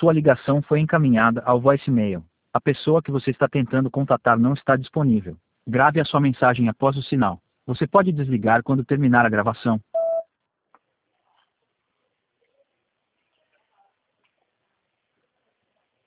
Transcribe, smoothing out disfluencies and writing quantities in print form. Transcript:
Sua ligação foi encaminhada ao voicemail. A pessoa que você está tentando contatar não está disponível. Grave a sua mensagem após o sinal. Você pode desligar quando terminar a gravação.